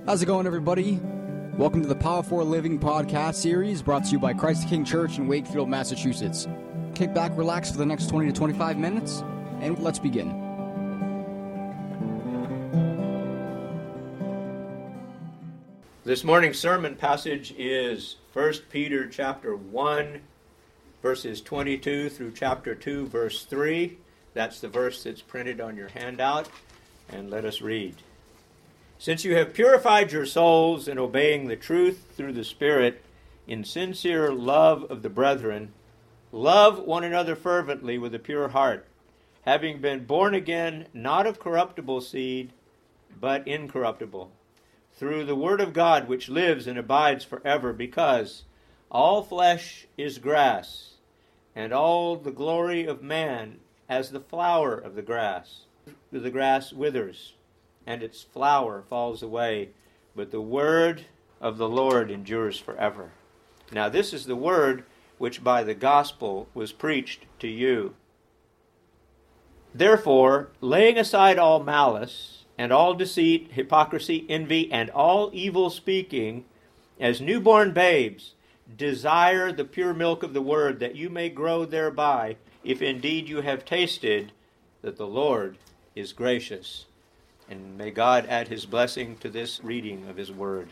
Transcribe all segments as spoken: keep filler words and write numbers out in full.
How's it going, everybody? Welcome to the Power for Living podcast series brought to you by Christ the King Church in Wakefield, Massachusetts. Kick back, relax for the next twenty to twenty-five minutes, and let's begin. This morning's sermon passage is First Peter chapter one, verses twenty-two through chapter two, verse three. That's the verse that's printed on your handout. And let us read. Since you have purified your souls in obeying the truth through the Spirit, in sincere love of the brethren, love one another fervently with a pure heart, having been born again, not of corruptible seed, but incorruptible, through the word of God which lives and abides forever, because all flesh is grass, and all the glory of man as the flower of the grass. The grass withers, and its flower falls away, but the word of the Lord endures forever. Now this is the word which by the gospel was preached to you. Therefore, laying aside all malice, and all deceit, hypocrisy, envy, and all evil speaking, as newborn babes, desire the pure milk of the word, that you may grow thereby, if indeed you have tasted that the Lord is gracious. And may God add his blessing to this reading of his word.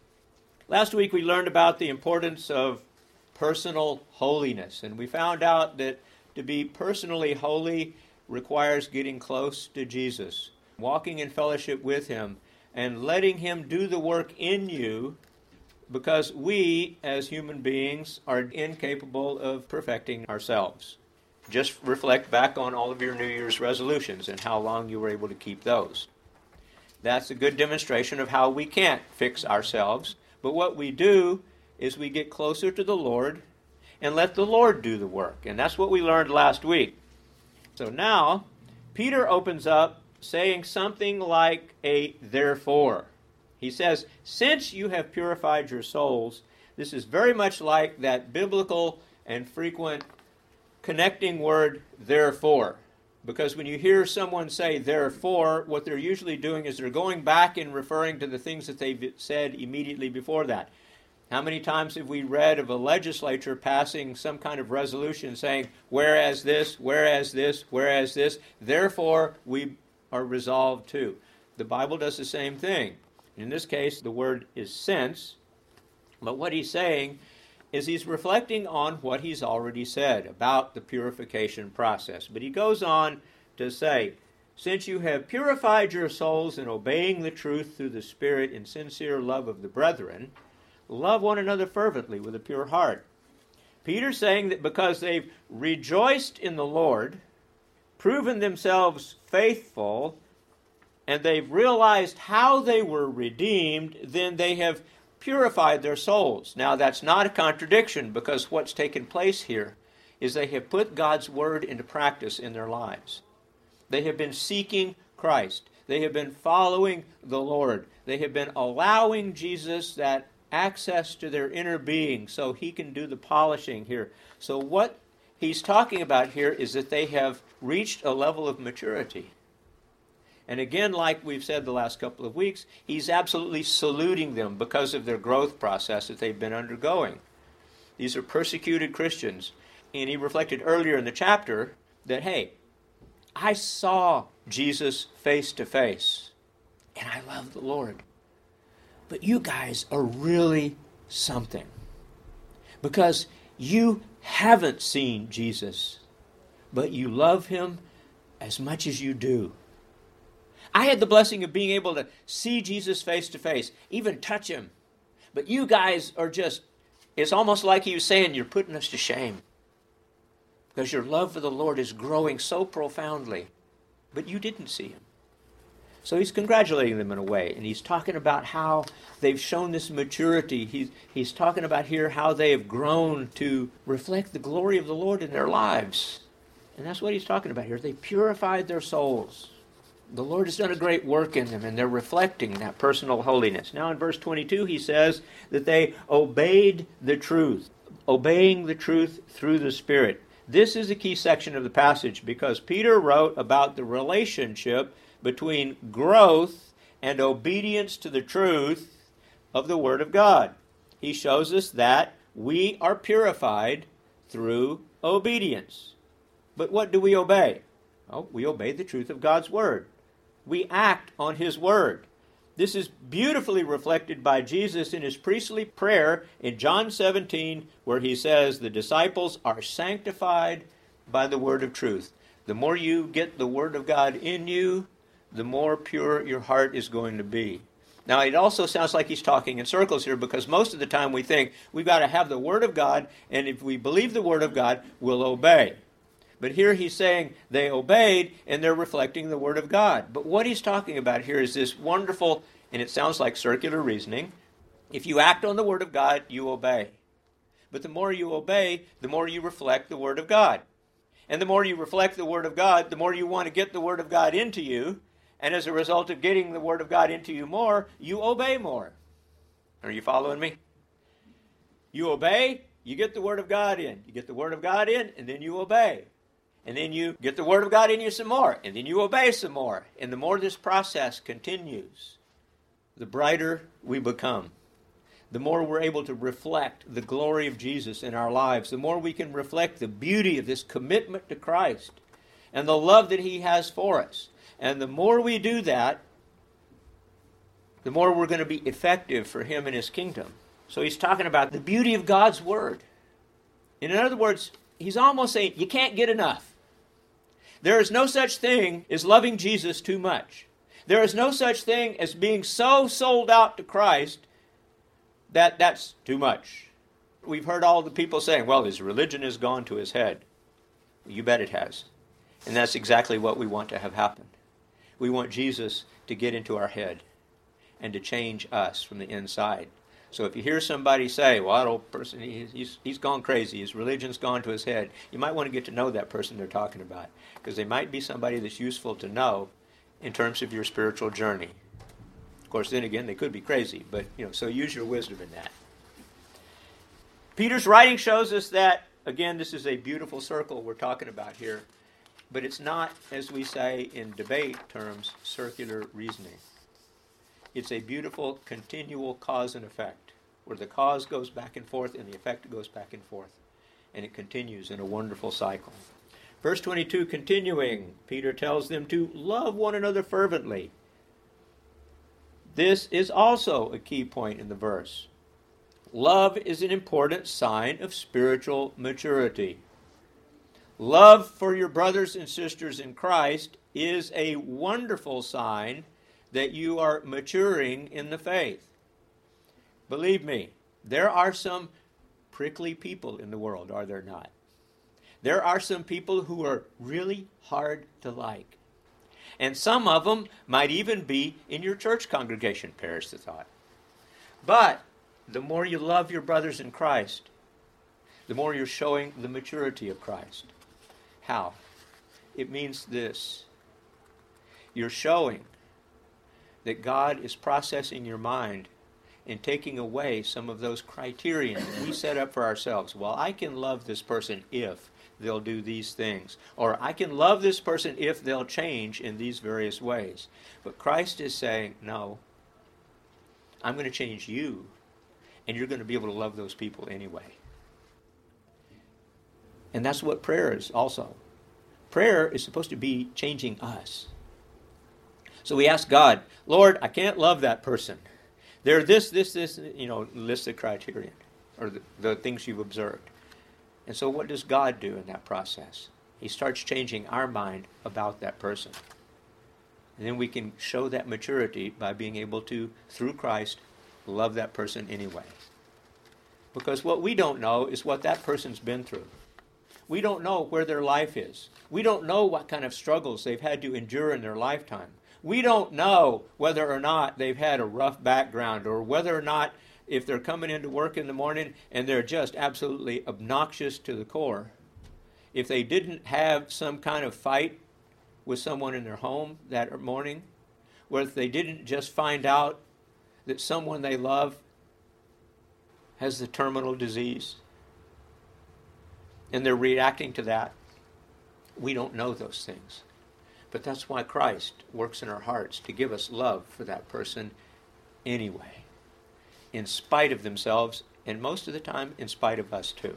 Last week we learned about the importance of personal holiness, and we found out that to be personally holy requires getting close to Jesus, walking in fellowship with him, and letting him do the work in you, because we, as human beings, are incapable of perfecting ourselves. Just reflect back on all of your New Year's resolutions and how long you were able to keep those. That's a good demonstration of how we can't fix ourselves, but what we do is we get closer to the Lord and let the Lord do the work, and that's what we learned last week. So now, Peter opens up saying something like a therefore. He says, since you have purified your souls, this is very much like that biblical and frequent connecting word, therefore. Because when you hear someone say, therefore, what they're usually doing is they're going back and referring to the things that they've said immediately before that. How many times have we read of a legislature passing some kind of resolution saying, whereas this, whereas this, whereas this, therefore we are resolved to. The Bible does the same thing. In this case, the word is since, but what he's saying is he's reflecting on what he's already said about the purification process. But he goes on to say, since you have purified your souls in obeying the truth through the Spirit in sincere love of the brethren, love one another fervently with a pure heart. Peter's saying that because they've rejoiced in the Lord, proven themselves faithful, and they've realized how they were redeemed, then they have purified their souls. Now that's not a contradiction, because what's taken place here is they have put God's word into practice in their lives. They have been seeking Christ. They have been following the Lord. They have been allowing Jesus that access to their inner being so he can do the polishing here. So what he's talking about here is that they have reached a level of maturity. And again, like we've said the last couple of weeks, he's absolutely saluting them because of their growth process that they've been undergoing. These are persecuted Christians. And he reflected earlier in the chapter that, hey, I saw Jesus face to face, and I love the Lord. But you guys are really something, because you haven't seen Jesus, but you love him as much as you do. I had the blessing of being able to see Jesus face to face, even touch him. But you guys are just, it's almost like he was saying, you're putting us to shame. Because your love for the Lord is growing so profoundly. But you didn't see him. So he's congratulating them in a way. And he's talking about how they've shown this maturity. He's, he's talking about here how they have grown to reflect the glory of the Lord in their lives. And that's what he's talking about here. They purified their souls. The Lord has done a great work in them, and they're reflecting that personal holiness. Now in verse twenty-two, he says that they obeyed the truth, obeying the truth through the Spirit. This is a key section of the passage because Peter wrote about the relationship between growth and obedience to the truth of the Word of God. He shows us that we are purified through obedience. But what do we obey? Oh, we obey the truth of God's Word. We act on His Word. This is beautifully reflected by Jesus in His priestly prayer in John seventeen, where He says, the disciples are sanctified by the word of truth. The more you get the Word of God in you, the more pure your heart is going to be. Now, it also sounds like he's talking in circles here, because most of the time we think we've got to have the Word of God, and if we believe the Word of God, we'll obey. But here he's saying they obeyed, and they're reflecting the Word of God. But what he's talking about here is this wonderful, and it sounds like circular reasoning. If you act on the Word of God, you obey. But the more you obey, the more you reflect the Word of God. And the more you reflect the Word of God, the more you want to get the Word of God into you. And as a result of getting the Word of God into you more, you obey more. Are you following me? You obey, you get the Word of God in. You get the Word of God in, and then you obey. And then you get the Word of God in you some more, and then you obey some more. And the more this process continues, the brighter we become. The more we're able to reflect the glory of Jesus in our lives, the more we can reflect the beauty of this commitment to Christ and the love that He has for us. And the more we do that, the more we're going to be effective for Him and His kingdom. So he's talking about the beauty of God's Word. In other words, he's almost saying you can't get enough. There is no such thing as loving Jesus too much. There is no such thing as being so sold out to Christ that that's too much. We've heard all the people saying, well, his religion has gone to his head. You bet it has. And that's exactly what we want to have happen. We want Jesus to get into our head and to change us from the inside. So if you hear somebody say, well, that old person, he's, he's gone crazy, his religion's gone to his head, you might want to get to know that person they're talking about, because they might be somebody that's useful to know in terms of your spiritual journey. Of course, then again, they could be crazy, but, you know, so use your wisdom in that. Peter's writing shows us that, again, this is a beautiful circle we're talking about here, but it's not, as we say in debate terms, circular reasoning. It's a beautiful, continual cause and effect, where the cause goes back and forth and the effect goes back and forth. And it continues in a wonderful cycle. Verse twenty-two, continuing, Peter tells them to love one another fervently. This is also a key point in the verse. Love is an important sign of spiritual maturity. Love for your brothers and sisters in Christ is a wonderful sign that you are maturing in the faith. Believe me, there are some prickly people in the world, are there not? There are some people who are really hard to like. And some of them might even be in your church congregation, perish the thought. But the more you love your brothers in Christ, the more you're showing the maturity of Christ. How? It means this. You're showing that God is processing your mind and taking away some of those criteria that we set up for ourselves. Well, I can love this person if they'll do these things. Or I can love this person if they'll change in these various ways. But Christ is saying, no, I'm going to change you, and you're going to be able to love those people anyway. And that's what prayer is also. Prayer is supposed to be changing us. So we ask God, Lord, I can't love that person. They're this, this, this, you know, list the criterion, or the, the things you've observed. And so what does God do in that process? He starts changing our mind about that person. And then we can show that maturity by being able to, through Christ, love that person anyway. Because what we don't know is what that person's been through. We don't know where their life is. We don't know what kind of struggles they've had to endure in their lifetime. We don't know whether or not they've had a rough background, or whether or not, if they're coming into work in the morning and they're just absolutely obnoxious to the core, if they didn't have some kind of fight with someone in their home that morning, or if they didn't just find out that someone they love has the terminal disease and they're reacting to that. We don't know those things. But that's why Christ works in our hearts, to give us love for that person anyway, in spite of themselves, and most of the time in spite of us too.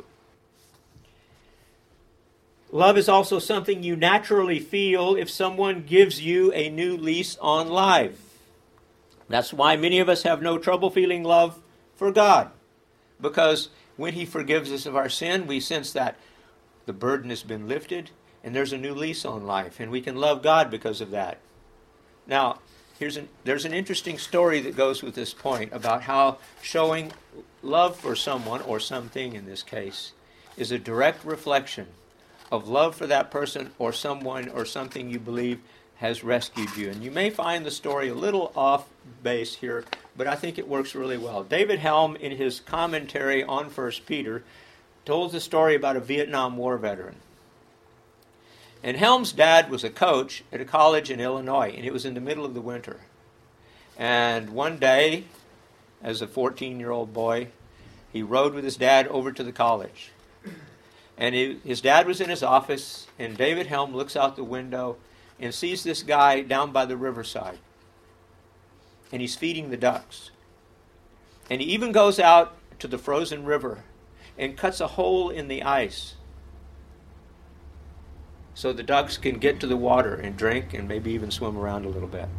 Love is also something you naturally feel if someone gives you a new lease on life. That's why many of us have no trouble feeling love for God, because when He forgives us of our sin, we sense that the burden has been lifted and there's a new lease on life, and we can love God because of that. Now, here's an, there's an interesting story that goes with this point about how showing love for someone, or something in this case, is a direct reflection of love for that person or someone or something you believe has rescued you. And you may find the story a little off base here, but I think it works really well. David Helm, in his commentary on First Peter, told the story about a Vietnam War veteran. And Helm's dad was a coach at a college in Illinois, and it was in the middle of the winter. And one day, as a fourteen-year-old boy, he rode with his dad over to the college. And he, his dad was in his office, and David Helm looks out the window and sees this guy down by the riverside. And he's feeding the ducks. And he even goes out to the frozen river and cuts a hole in the ice so the ducks can get to the water and drink and maybe even swim around a little bit.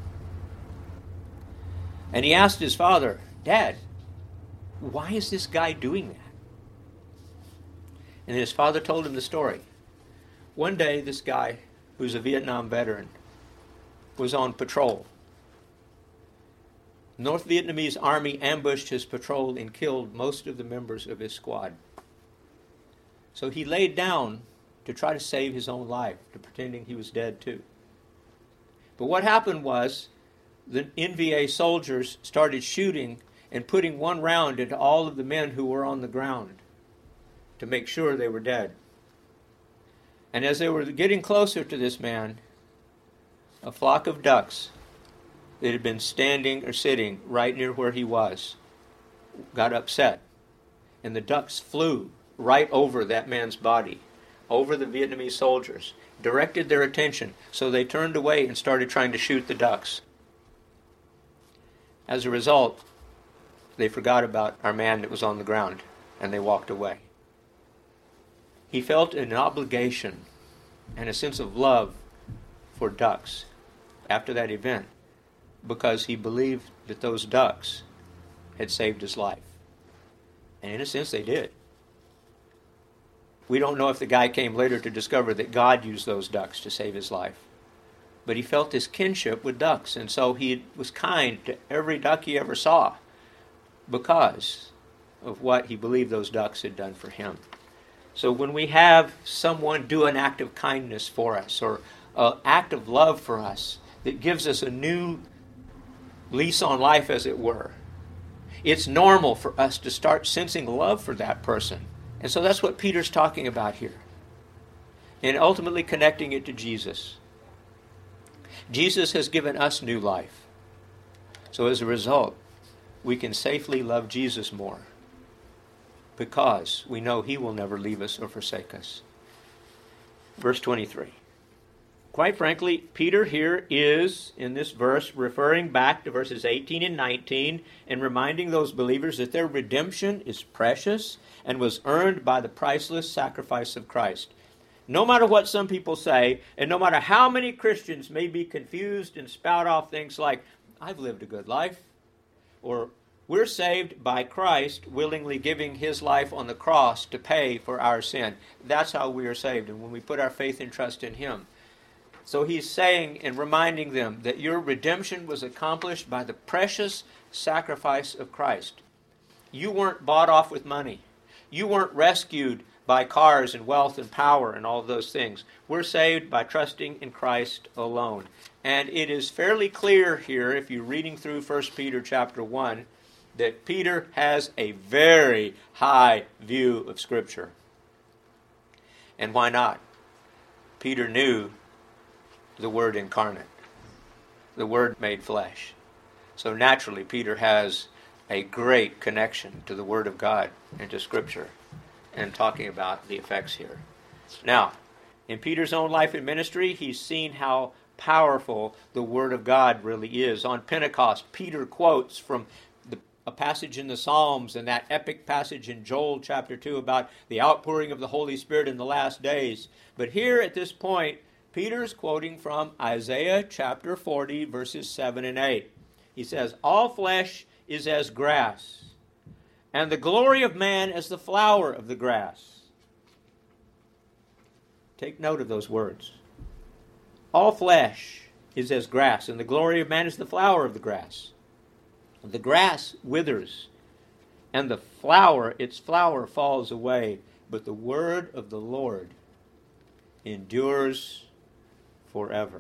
And he asked his father, "Dad, why is this guy doing that?" And his father told him the story. One day, this guy, who's a Vietnam veteran, was on patrol. North Vietnamese army ambushed his patrol and killed most of the members of his squad. So he laid down to try to save his own life, to pretending he was dead too. But what happened was the N V A soldiers started shooting and putting one round into all of the men who were on the ground to make sure they were dead. And as they were getting closer to this man, a flock of ducks that had been standing or sitting right near where he was got upset. And the ducks flew right over that man's body, over the Vietnamese soldiers, directed their attention, so they turned away and started trying to shoot the ducks. As a result, they forgot about our man that was on the ground, and they walked away. He felt an obligation and a sense of love for ducks after that event, because he believed that those ducks had saved his life. And in a sense, they did. We don't know if the guy came later to discover that God used those ducks to save his life. But he felt this kinship with ducks, and so he was kind to every duck he ever saw because of what he believed those ducks had done for him. So when we have someone do an act of kindness for us, or an act of love for us that gives us a new lease on life, as it were, it's normal for us to start sensing love for that person. And so that's what Peter's talking about here, and ultimately connecting it to Jesus. Jesus has given us new life. So as a result, we can safely love Jesus more, because we know He will never leave us or forsake us. Verse twenty-three. Quite frankly, Peter here is, in this verse, referring back to verses eighteen and nineteen and reminding those believers that their redemption is precious and was earned by the priceless sacrifice of Christ. No matter what some people say, and no matter how many Christians may be confused and spout off things like, "I've lived a good life," or "We're saved by Christ willingly giving His life on the cross to pay for our sin." That's how we are saved, and when we put our faith and trust in Him. So he's saying and reminding them that your redemption was accomplished by the precious sacrifice of Christ. You weren't bought off with money. You weren't rescued by cars and wealth and power and all of those things. We're saved by trusting in Christ alone. And it is fairly clear here, if you're reading through First Peter chapter one, that Peter has a very high view of Scripture. And why not? Peter knew the Word incarnate, the Word made flesh. So naturally, Peter has a great connection to the Word of God and to Scripture, and talking about the effects here. Now, in Peter's own life and ministry, he's seen how powerful the Word of God really is. On Pentecost, Peter quotes from the, a passage in the Psalms and that epic passage in Joel chapter two about the outpouring of the Holy Spirit in the last days. But here at this point, Peter's quoting from Isaiah chapter forty, verses seven and eight. He says, "All flesh is as grass, and the glory of man as the flower of the grass." Take note of those words. All flesh is as grass, and the glory of man is the flower of the grass. The grass withers, and the flower, its flower falls away, but the word of the Lord endures forever.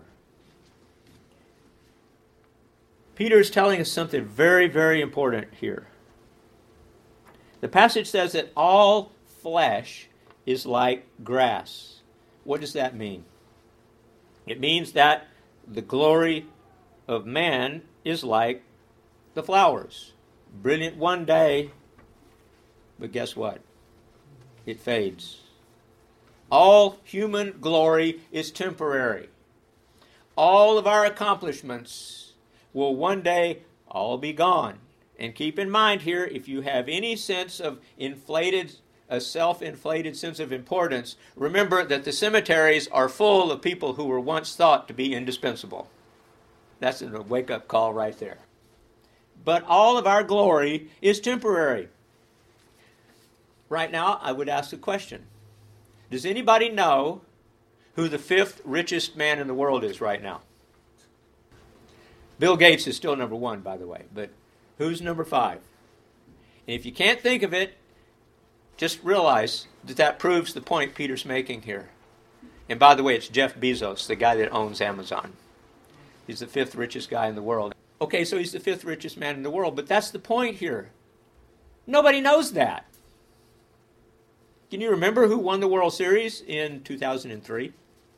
Peter is telling us something very, very important here. The passage says that all flesh is like grass. What does that mean? It means that the glory of man is like the flowers. Brilliant one day, but guess what? It fades. All human glory is temporary. All of our accomplishments will one day all be gone. And keep in mind here, if you have any sense of inflated a self-inflated sense of importance, remember that the cemeteries are full of people who were once thought to be indispensable. That's a wake-up call right there. But all of our glory is temporary. Right now, I would ask a question. Does anybody know who the fifth richest man in the world is right now? Bill Gates is still number one, by the way, but who's number five? And if you can't think of it, just realize that that proves the point Peter's making here. And by the way, it's Jeff Bezos, the guy that owns Amazon. He's the fifth richest guy in the world. Okay, so he's the fifth richest man in the world, but that's the point here. Nobody knows that. Can you remember who won the World Series in two thousand three?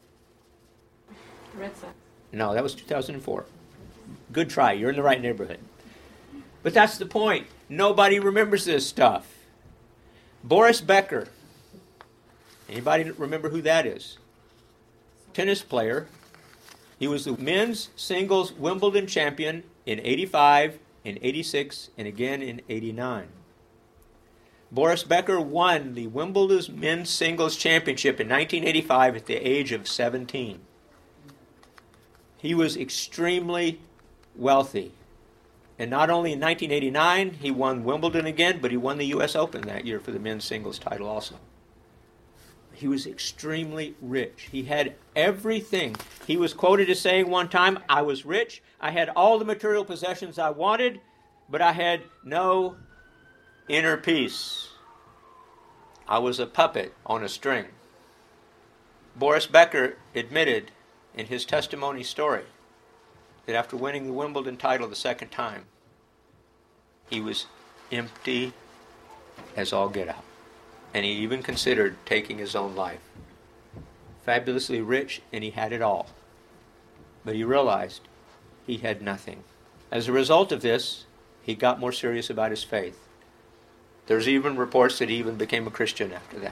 Red Sox. No, that was two thousand four. Good try. You're in the right neighborhood. But that's the point. Nobody remembers this stuff. Boris Becker. Anybody remember who that is? Tennis player. He was the men's singles Wimbledon champion in eighty-five, in eighty-six, and again in eighty-nine. Boris Becker won the Wimbledon men's singles championship in nineteen eighty-five at the age of seventeen. He was extremely wealthy. And not only in nineteen eighty-nine, he won Wimbledon again, but he won the U S Open that year for the men's singles title also. He was extremely rich. He had everything. He was quoted as saying one time, "I was rich. I had all the material possessions I wanted, but I had no inner peace. I was a puppet on a string." Boris Becker admitted in his testimony story that after winning the Wimbledon title the second time, he was empty as all get out. And he even considered taking his own life. Fabulously rich, and he had it all. But he realized he had nothing. As a result of this, he got more serious about his faith. There's even reports that he even became a Christian after that.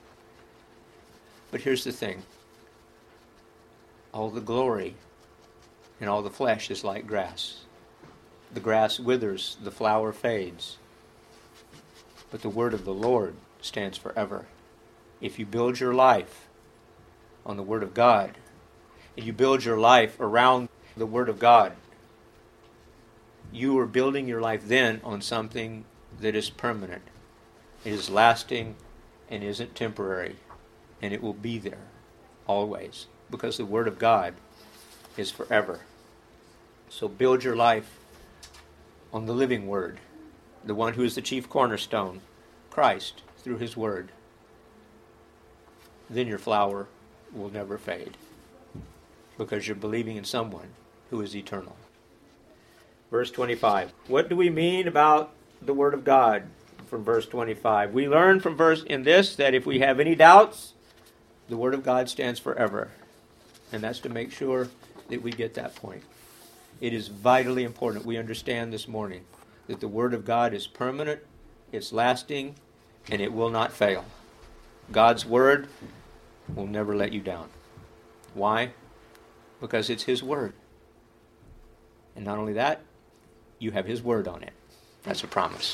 But here's the thing. All the glory and all the flesh is like grass. The grass withers, the flower fades. But the word of the Lord stands forever. If you build your life on the Word of God, and you build your life around the Word of God, you are building your life then on something that is permanent. It is lasting and isn't temporary. And it will be there always, because the Word of God is forever. So build your life on the living Word, the one who is the chief cornerstone, Christ, through His Word. Then your flower will never fade, because you're believing in someone who is eternal. Verse twenty-five. What do we mean about the Word of God from verse twenty-five? We learn from verse in this that if we have any doubts, the Word of God stands forever. And that's to make sure that we get that point. It is vitally important we understand this morning that the Word of God is permanent, it's lasting, and it will not fail. God's Word will never let you down. Why? because it's his word. And not only that, you have his word on it. That's a promise.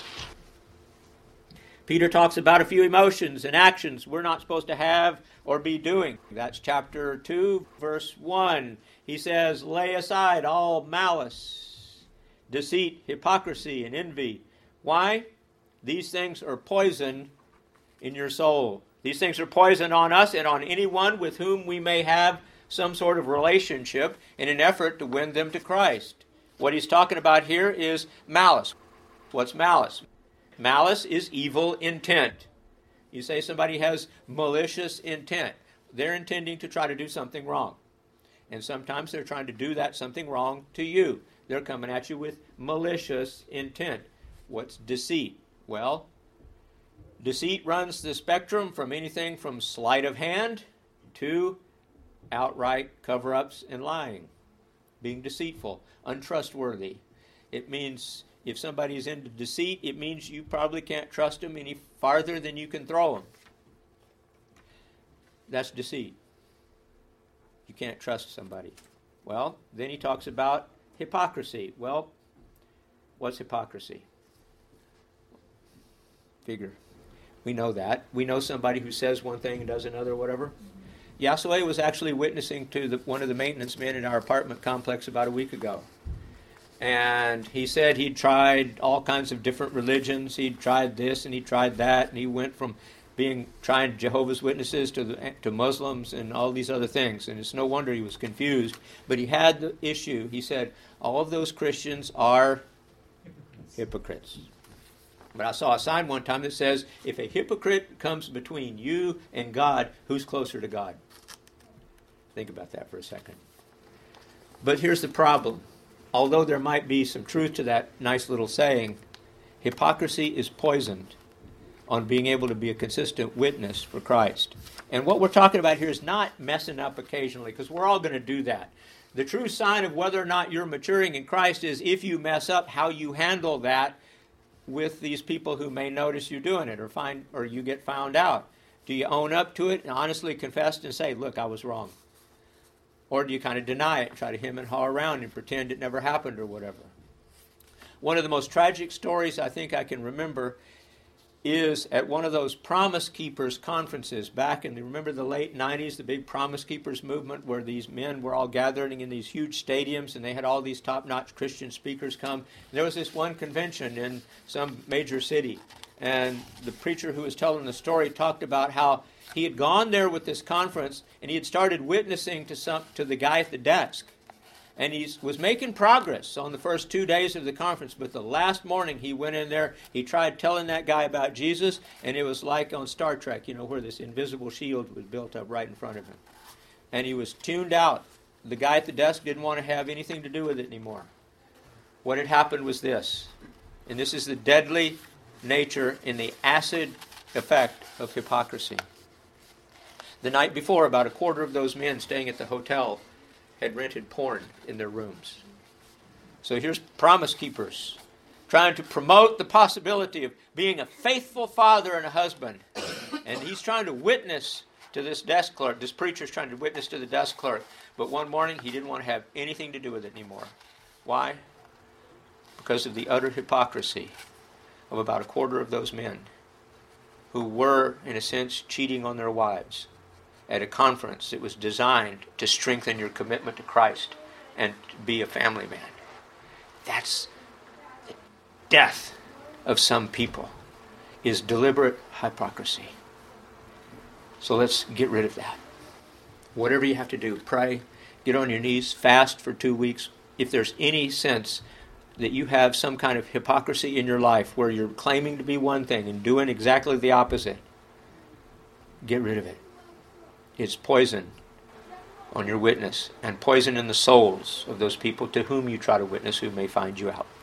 Peter talks about a few emotions and actions we're not supposed to have or be doing. That's chapter two, verse one. He says, lay aside all malice, deceit, hypocrisy, and envy. Why? These things are poison in your soul. These things are poison on us and on anyone with whom we may have some sort of relationship in an effort to win them to Christ. What he's talking about here is malice. What's malice? Malice is evil intent. You say somebody has malicious intent. They're intending to try to do something wrong. And sometimes they're trying to do that something wrong to you. They're coming at you with malicious intent. What's deceit? Well, deceit runs the spectrum from anything from sleight of hand to outright cover-ups and lying, being deceitful, untrustworthy. It means if somebody's into deceit, it means you probably can't trust them any farther than you can throw them. That's deceit. You can't trust somebody. Well, then he talks about hypocrisy. Well, what's hypocrisy? Figure. We know that. We know somebody who says one thing and does another, whatever. Yasue was actually witnessing to the, one of the maintenance men in our apartment complex about a week ago. And he said he'd tried all kinds of different religions. He'd tried this and he tried that. And he went from being trying Jehovah's Witnesses to the, to Muslims and all these other things. And it's no wonder he was confused. But he had the issue. He said, all of those Christians are hypocrites. hypocrites. But I saw a sign one time that says, if a hypocrite comes between you and God, who's closer to God? Think about that for a second. But here's the problem. Although there might be some truth to that nice little saying, hypocrisy is poisoned on being able to be a consistent witness for Christ. And what we're talking about here is not messing up occasionally, because we're all going to do that. The true sign of whether or not you're maturing in Christ is if you mess up, how you handle that with these people who may notice you doing it or find or you get found out. Do you own up to it and honestly confess and say, look, I was wrong? Or do you kind of deny it, try to hem and haw around and pretend it never happened or whatever? One of the most tragic stories I think I can remember is at one of those Promise Keepers conferences back in the, remember the late nineties, the big Promise Keepers movement where these men were all gathering in these huge stadiums and they had all these top-notch Christian speakers come. And there was this one convention in some major city, and the preacher who was telling the story talked about how he had gone there with this conference and he had started witnessing to some to the guy at the desk. And he was making progress on the first two days of the conference, but the last morning he went in there, he tried telling that guy about Jesus, and it was like on Star Trek, you know, where this invisible shield was built up right in front of him. And he was tuned out. The guy at the desk didn't want to have anything to do with it anymore. What had happened was this, and this is the deadly nature and the acid effect of hypocrisy. The night before, about a quarter of those men staying at the hotel had rented porn in their rooms. So here's Promise Keepers trying to promote the possibility of being a faithful father and a husband. And he's trying to witness to this desk clerk. This preacher's trying to witness to the desk clerk. But one morning he didn't want to have anything to do with it anymore. Why? Because of the utter hypocrisy of about a quarter of those men who were, in a sense, cheating on their wives at a conference that was designed to strengthen your commitment to Christ and to be a family man. That's the death of some people, is deliberate hypocrisy. So let's get rid of that. Whatever you have to do, pray, get on your knees, fast for two weeks. If there's any sense that you have some kind of hypocrisy in your life where you're claiming to be one thing and doing exactly the opposite, get rid of it. It's poison on your witness and poison in the souls of those people to whom you try to witness who may find you out.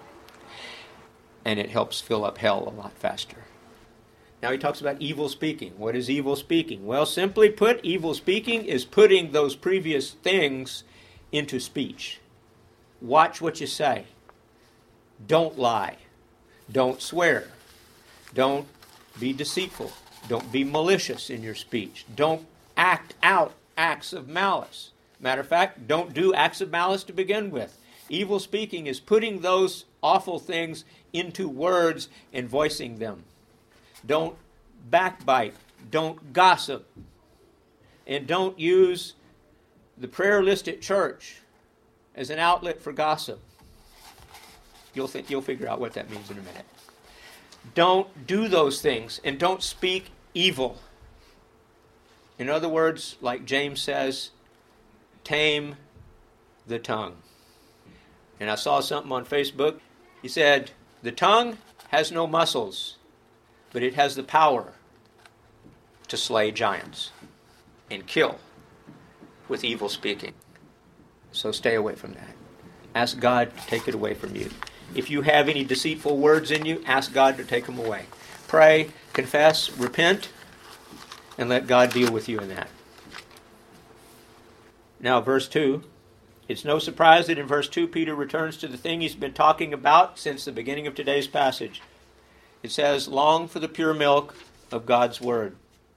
And it helps fill up hell a lot faster. Now he talks about evil speaking. What is evil speaking? Well, simply put, evil speaking is putting those previous things into speech. Watch what you say. Don't lie. Don't swear. Don't be deceitful. Don't be malicious in your speech. Don't act out acts of malice. Matter of fact, don't do acts of malice to begin with. Evil speaking is putting those awful things into words and voicing them. Don't backbite. Don't gossip. And don't use the prayer list at church as an outlet for gossip. You'll think you'll figure out what that means in a minute. Don't do those things, and don't speak evil. In other words, like James says, tame the tongue. And I saw something on Facebook. He said, the tongue has no muscles, but it has the power to slay giants and kill with evil speaking. So stay away from that. Ask God to take it away from you. If you have any deceitful words in you, ask God to take them away. Pray, confess, repent, and let God deal with you in that. Now, verse two. It's no surprise that in verse two, Peter returns to the thing he's been talking about since the beginning of today's passage. It says, long for the pure milk of God's Word.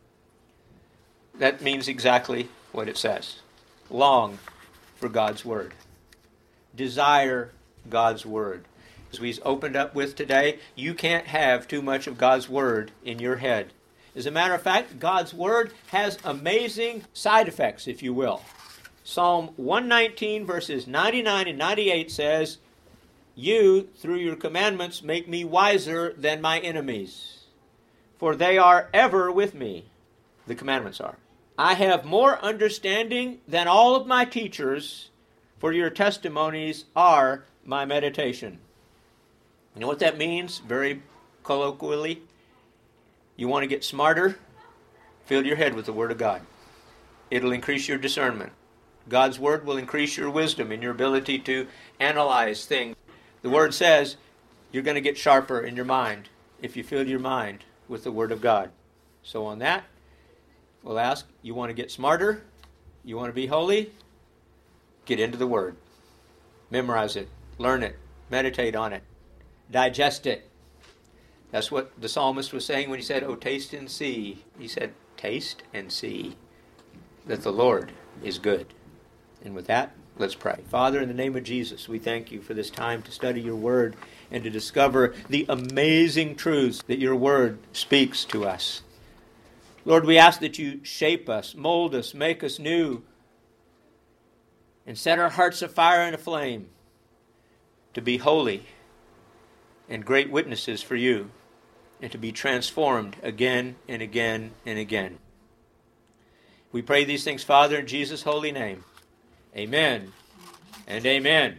That means exactly what it says. Long for God's Word. Desire God's Word. As we opened up with today, you can't have too much of God's Word in your head. As a matter of fact, God's Word has amazing side effects, if you will. Psalm one nineteen, verses ninety-nine and ninety-eight says, you, through your commandments, make me wiser than my enemies, for they are ever with me. The commandments are. I have more understanding than all of my teachers, for your testimonies are my meditation. You know what that means, very colloquially? You want to get smarter? Fill your head with the Word of God. It'll increase your discernment. God's Word will increase your wisdom and your ability to analyze things. The Word says you're going to get sharper in your mind if you fill your mind with the Word of God. So on that, we'll ask, you want to get smarter? You want to be holy? Get into the Word. Memorize it. Learn it. Meditate on it. Digest it. That's what the psalmist was saying when he said, oh, taste and see. He said, taste and see that the Lord is good. And with that, let's pray. Father, in the name of Jesus, we thank you for this time to study your Word and to discover the amazing truths that your Word speaks to us. Lord, we ask that you shape us, mold us, make us new, and set our hearts afire and aflame to be holy and great witnesses for you, and to be transformed again and again and again. We pray these things, Father, in Jesus' holy name. Amen and amen.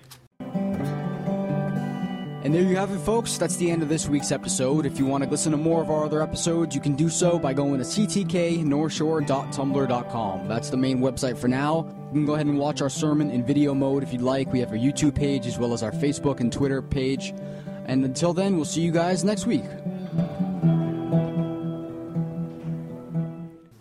And there you have it, folks. That's the end of this week's episode. If you want to listen to more of our other episodes, you can do so by going to c t k north shore dot tumblr dot com. That's the main website for now. You can go ahead and watch our sermon in video mode if you'd like. We have our YouTube page as well as our Facebook and Twitter page. And until then, we'll see you guys next week.